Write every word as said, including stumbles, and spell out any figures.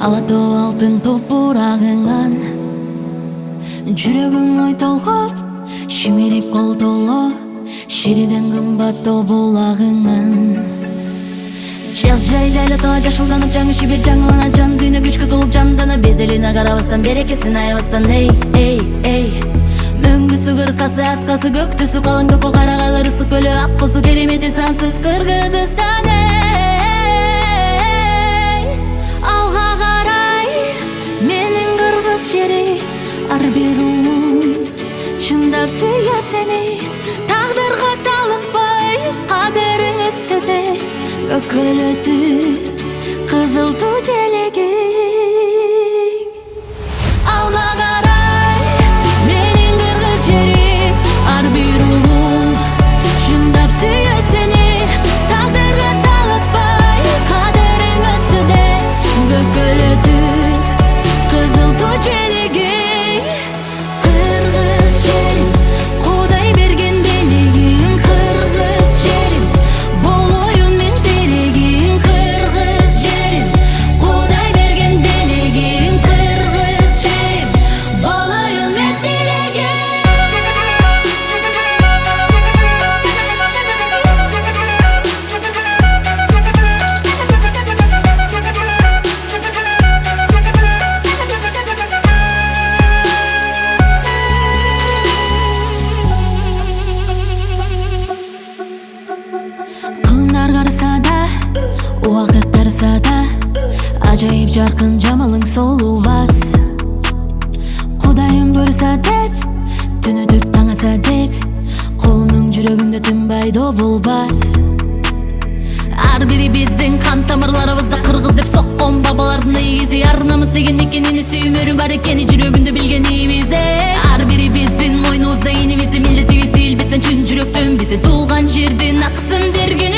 Алато алтын топурагыңан жүрөгүм ой толгоп, шимирип колтоло, шириден кымбаттоо булагыңан. Жаз жай жайлатала жашылданып, жаңы шибер жаңылана, жан дүйнө күчкө толуп жандана, беделине карабастан, берекесин аябастан. Эй, эй, эй, мөңгүсү кыркасы, аскасы көктүсү, калың токо карагайлар, ысык көлү, ак косу, керемети сансыз Кыргызстан. Алга карай менин кыргыз жери, ар бир улум чындап сүйөт сени. Тагдырга талыкпай кадырың өссөдө, көкөлөтү кызыл ту желеги. Алга карай менин кыргыз жери, ар бир улум чындап сүйөт сени. Тагдырга талыкпай кадырың өссөдө, көкөлөтү кызыл ту желеги. Кыргыз жерим, Кудай берген белегим, кыргыз жерим, болоюн мен тирегим. Кыргыз жерим, Кудай берген белегим, кыргыз жерим, болоюн мен тирегим. Кылымдар карыса да, убакыт тарса да, ажайып жаркын жамалың солубас. Кудайым буйруса деп, түн өтүп таң атса деп, колумдун жүрөгүмдө тынбай добулбас. Ар бири биздин кан тамырларыбызда кыргыз деп соккон бабалардын ийгизи, арнамыз деген экенини, сүймөрү бар экени жүрөгүндө билгенибиз. Ар бири биздин мойнубузда инибизди, милдетибизди илбестен чын жүрөктөн, бизди туулган жердин аксын берген.